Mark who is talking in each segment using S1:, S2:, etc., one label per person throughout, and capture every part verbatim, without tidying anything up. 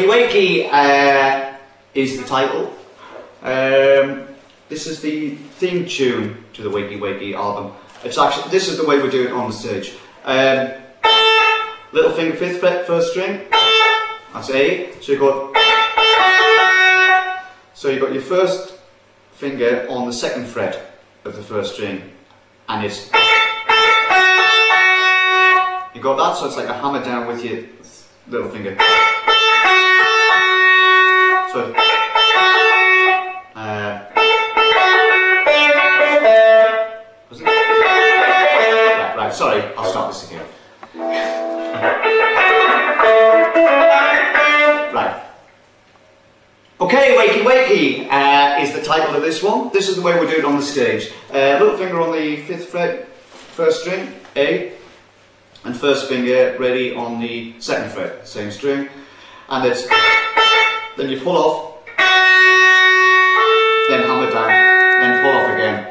S1: Wakey Wakey uh, is the title. Um, this is the theme tune to the Wakey Wakey album. It's actually, this is the way we do it on the stage. Um, little finger fifth fret, first string. That's A. So you got. So you got your first finger on the second fret of the first string, and it's. You got that, so it's like a hammer down with your little finger. So. Uh, was it? Right, right, sorry, I'll start this again. Right. Okay, Wakey Wakey uh, is the title of this one. This is the way we do it on the stage. Uh, little finger on the fifth fret, first string, A, and first finger ready on the second fret, same string, and it's. Then you pull off, then hammer down, then pull off again.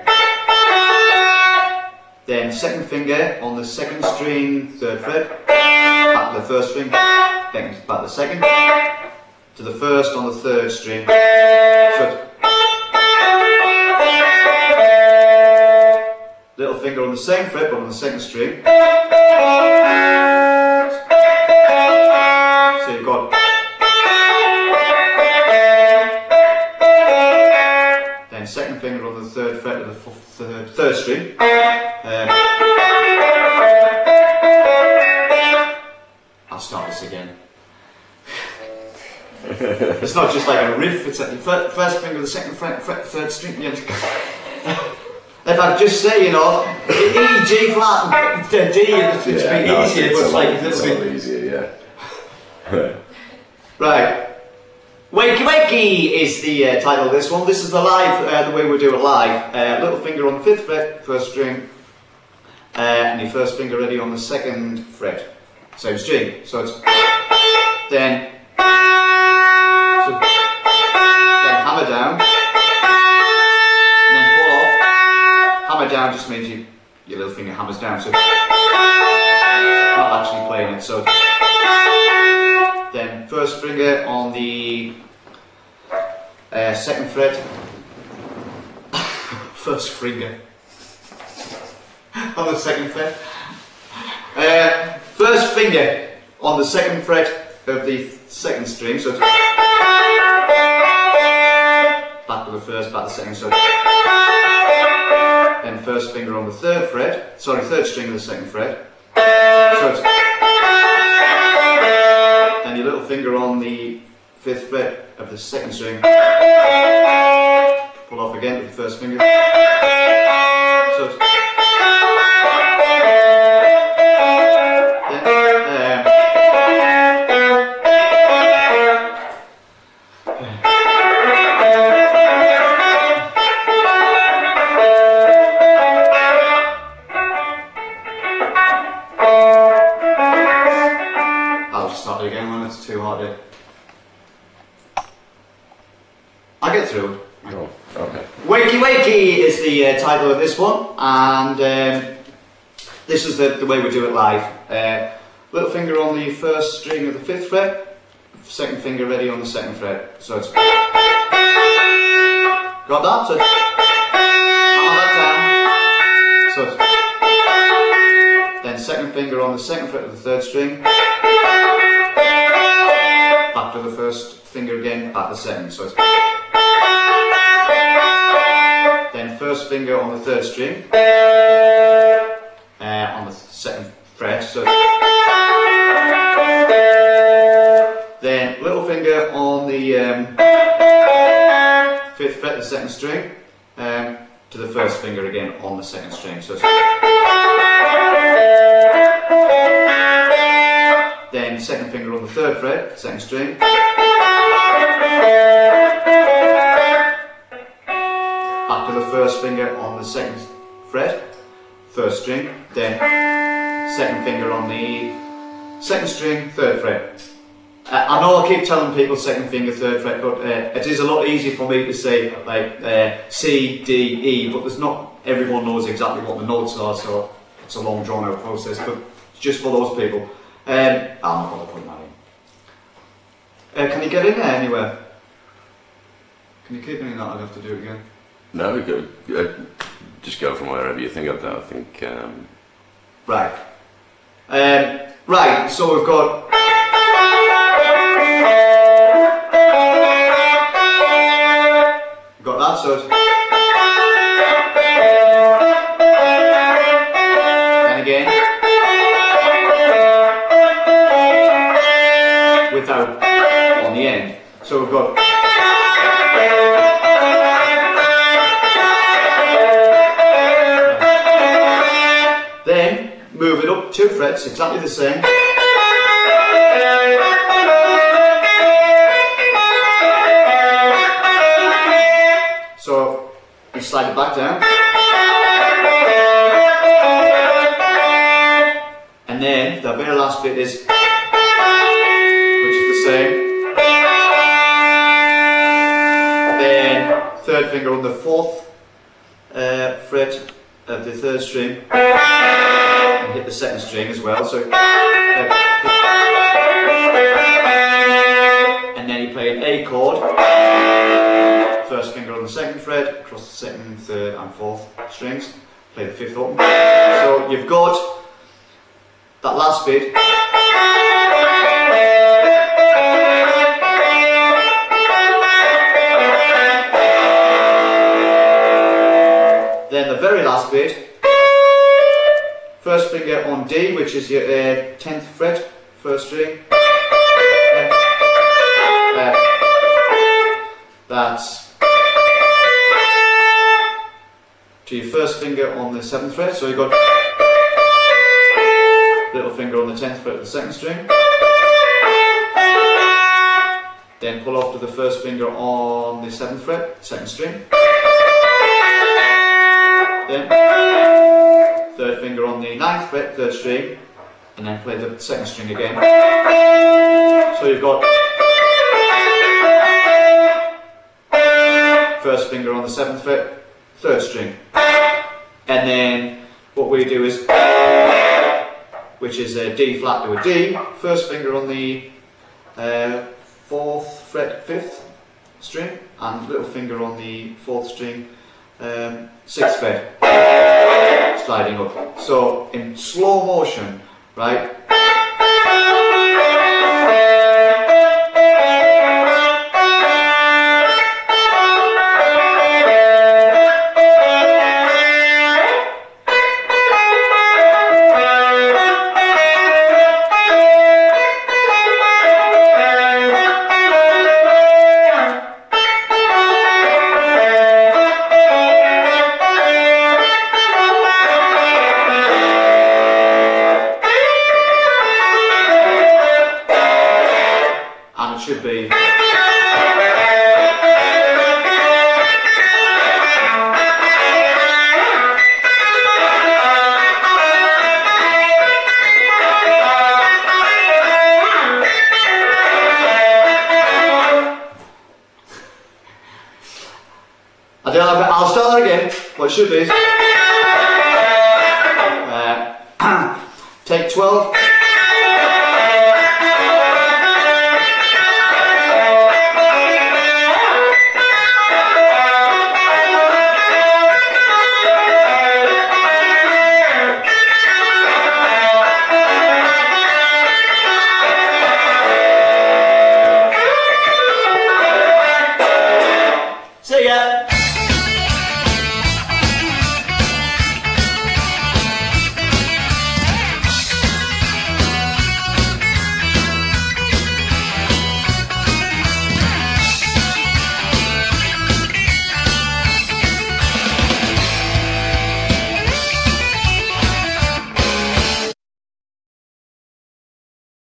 S1: Then second finger on the second string, third fret, back to the first string, then back to the second, to the first on the third string. So little finger on the same fret but on the second string. So you've got. Then second finger on the third fret of the third, third string. Um, I'll start this again. It's not just like a riff, it's like the first finger, the second fret, fret third string. Yeah. If I just say, you know, E, G flat, D, it's, it's
S2: yeah,
S1: a bit
S2: no,
S1: easier,
S2: it's
S1: but it's
S2: a
S1: like
S2: lot,
S1: a little
S2: it's
S1: bit
S2: a lot easier, yeah.
S1: Right. Wakey Wakey is the uh, title of this one. This is the live, uh, the way we do it live. Uh, little finger on the fifth fret, first string, uh, and your first finger ready on the second fret, same string. So it's then, so, then hammer down, and then pull off. Hammer down just means you, your little finger hammers down, so not actually playing it. So then first finger on the uh, second fret, first finger on the second fret, uh, first finger on the second fret of the second string, so it's back to the first, back to the second, so then first finger on the third fret, sorry, third string of the second fret, so it's and your little finger on the fifth fret of the second string, pull off again with the first finger, so it's, then, um, I'll just start it again when it's too hard to. I'll get through.
S2: Oh, okay.
S1: Wakey Wakey is the uh, title of this one, and um, this is the, the way we do it live. Uh, little finger on the first string of the fifth fret, second finger ready on the second fret. So it's. Got that? So it's. Hammer that down. So it's. Then second finger on the second fret of the third string. Back to the first finger again, back to the second. So it's. Then first finger on the third string, uh, on the second fret, so then little finger on the um, fifth fret of the second string, um, to the first finger again on the second string, so then second finger on the third fret, second string, back to the first finger on the second fret, first string, then second finger on the second string, third fret. Uh, I know I keep telling people second finger, third fret, but uh, it is a lot easier for me to say like uh, C, D, E, but there's not everyone knows exactly what the notes are, so it's a long drawn out process, but just for those people. Um, I'm not going to put that Uh, can you get in there anywhere? Can you keep doing that? I'd have to do it again.
S2: No, go, uh, just go from wherever you think of that. I think. Um...
S1: Right. Um, right. So we've got. Got that. So. It's... And again. Without on the end. So we've got. Then move it up two frets, exactly the same. So you slide it back down. And then the very last bit is, which is the same. Then third finger on the fourth uh, fret of the third string. And hit the second string as well. So, uh, and then you play an A chord. First finger on the second fret, across the second, third, and fourth strings. Play the fifth open. So you've got that last bit. Then the very last bit. First finger on D, which is your uh, tenth fret, first string. F, F. That's to your first finger on the seventh fret. So you've got little finger on the tenth fret of the second string. Then pull off to the first finger on the seventh fret, second string. Then third finger on the ninth fret, third string, and then play the second string again. So you've got first finger on the seventh fret, third string. And then what we do is, which is a D flat to a D, first finger on the uh, fourth fret, fifth string, and little finger on the fourth string, um, sixth fret. Sliding up. So in slow motion, right? Should be. I don't know, I'll start that again. What it should be. Uh, take twelve.